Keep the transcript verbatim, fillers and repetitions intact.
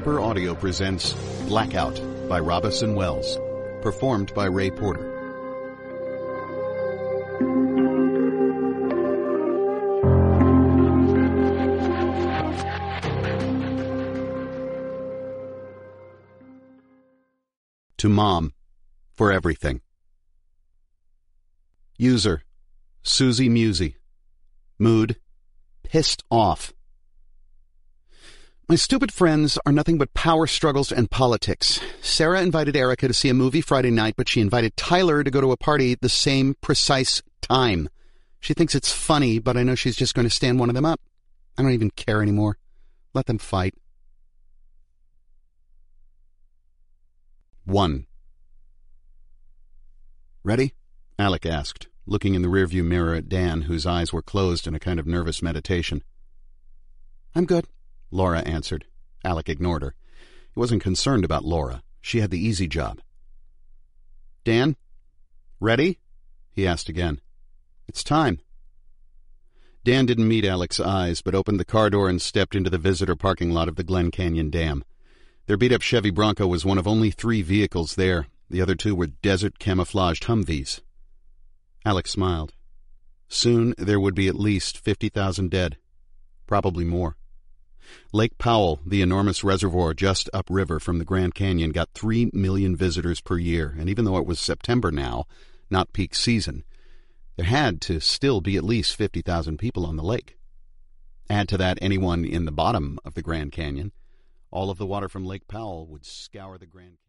Harper Audio presents Blackout by Robison Wells, performed by Ray Porter. To Mom, for everything. User, Susie Musey. Mood, pissed off. My stupid friends are nothing but power struggles and politics. Sarah invited Erica to see a movie Friday night, but she invited Tyler to go to a party at the same precise time. She thinks it's funny, but I know she's just going to stand one of them up. I don't even care anymore. Let them fight. One. Ready? Alec asked, looking in the rearview mirror at Dan, whose eyes were closed in a kind of nervous meditation. I'm good, Laura answered. Alec ignored her. He wasn't concerned about Laura. She had the easy job. Dan? Ready? He asked again. It's time. Dan didn't meet Alec's eyes, but opened the car door and stepped into the visitor parking lot of the Glen Canyon Dam. Their beat-up Chevy Bronco was one of only three vehicles there. The other two were desert-camouflaged Humvees. Alec smiled. Soon there would be at least fifty thousand dead. Probably more. Lake Powell, the enormous reservoir just upriver from the Grand Canyon, got three million visitors per year, and even though it was September now, not peak season, there had to still be at least fifty thousand people on the lake. Add to that anyone in the bottom of the Grand Canyon, all of the water from Lake Powell would scour the Grand Canyon.